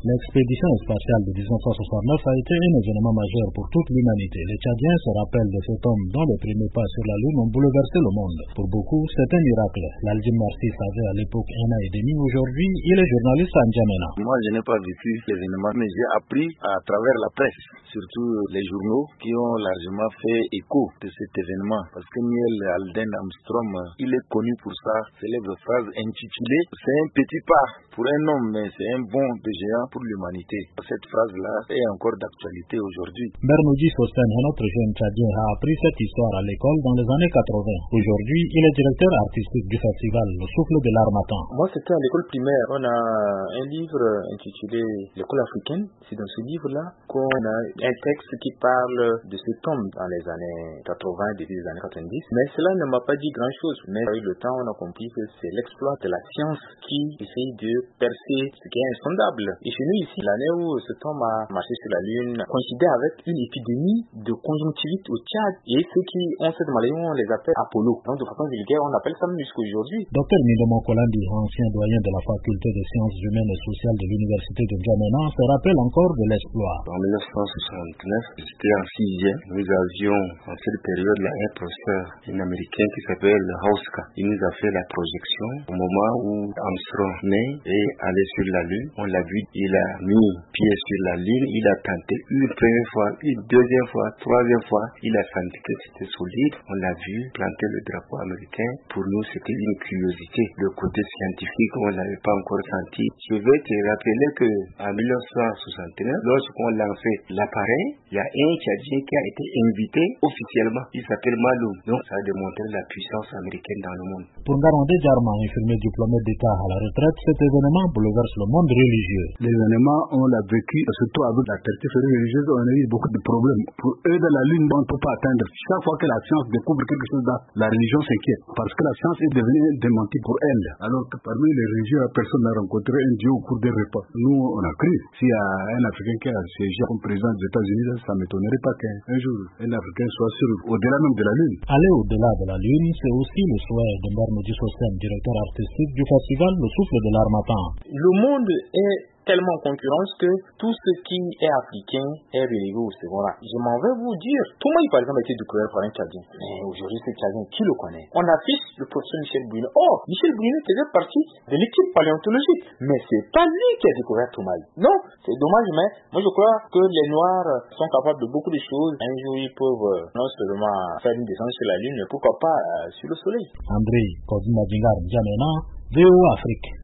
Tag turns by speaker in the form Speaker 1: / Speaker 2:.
Speaker 1: L'expédition spatiale de 1969 a été un événement majeur pour toute l'humanité. Les Tchadiens se rappellent de cet homme dont les premiers pas sur la Lune ont bouleversé le monde. Pour beaucoup, c'est un miracle. L'Aldin Marcis avait à l'époque 1 an et demi. Aujourd'hui, il est journaliste à N'Djamena.
Speaker 2: Moi, je n'ai pas vécu l'événement, mais j'ai appris à travers la presse, surtout les journaux qui ont largement fait écho de cet événement. Parce que Neil Aldin Armstrong, il est connu pour sa célèbre phrase intitulée « C'est un petit pas pour un homme, mais c'est un bond de géant pour l'humanité ». Cette phrase-là est encore d'actualité aujourd'hui.
Speaker 1: Bernoudji Sosten, un autre jeune Tchadien, a appris cette histoire à l'école dans les années 80. Aujourd'hui, il est directeur artistique du festival Le Souffle de l'Harmattan.
Speaker 3: Moi, c'était à l'école primaire. On a un livre intitulé L'école africaine. C'est dans ce livre-là qu'on a un texte qui parle de cet homme dans les années 80, début des années 90. Mais cela ne m'a pas dit grand-chose. Mais avec le temps, on a compris que c'est l'exploit de la science qui essaye de percer ce qui est insondable. Et chez nous ici, l'année où cet homme a marché sur la Lune coïncidait avec une épidémie de conjonctivite au Tchad. Et ceux qui ont cette maladie, on les appelle Apollo. Donc de façon vulgaire, on appelle ça même jusqu'aujourd'hui.
Speaker 1: Dr Mindomo Kolandi, ancien doyen de la faculté des sciences humaines et sociales de l'université de N'Djamena, se rappelle encore de l'exploit.
Speaker 4: En 1969, j'étais en 6e. Nous avions en cette période-là un professeur, un américain qui s'appelle Hauska. Il nous a fait la projection au moment où Armstrong naît et allait sur la Lune. On l'a vu, il a mis pied sur la Lune, il a tenté une première fois, une deuxième fois, troisième fois. Il a senti que c'était solide. On l'a vu planter le drapeau américain. Pour nous, c'était une curiosité. Le côté scientifique, on ne l'avait pas encore senti. Je vais te rappeler que en 1969, lorsqu'on lançait l'appareil, il y a un Tchadien qui a été invité officiellement. Il s'appelle Maloum. Donc, ça a démontré la puissance américaine dans le monde.
Speaker 1: Pour Ngaronde Djarma, infirmier diplômé d'État à la retraite, cet événement bouleverse le monde religieux.
Speaker 5: L'événement, on l'a vécu, surtout avec la persécution religieuse, on a eu beaucoup de problèmes. Pour eux, dans la Lune, on ne peut pas atteindre. Chaque fois que la science découvre quelque chose, la religion s'inquiète. Parce que la science est devenue démentie pour elle. Alors que parmi les religieux, personne n'a rencontré un Dieu au cours des repas. Nous, on a cru. S'il y a un Africain qui a siégé comme président des États-Unis, ça ne m'étonnerait pas qu'un jour, un Africain soit sur au-delà même de la Lune.
Speaker 1: Aller au-delà de la Lune, c'est aussi le souhait de Bernoudji Sosten, directeur artistique du festival Le Souffle de l'Harmattan.
Speaker 3: Le monde est tellement en concurrence que tout ce qui est africain est relégué au second rang. Je m'en vais vous dire, Toumaï par exemple a été découvert par un Tchadien. Mais aujourd'hui, ce Tchadien, qui le connaît? On affiche le professeur Michel Brunet. Oh, Michel Brunet faisait partie de l'équipe paléontologique. Mais c'est pas lui qui a découvert Toumaï. Non, c'est dommage, mais moi je crois que les Noirs sont capables de beaucoup de choses. Un jour, ils peuvent non seulement faire une descente sur la Lune, mais pourquoi pas sur le Soleil.
Speaker 1: André Kodima Djingar N'Djamena, VOA Afrique.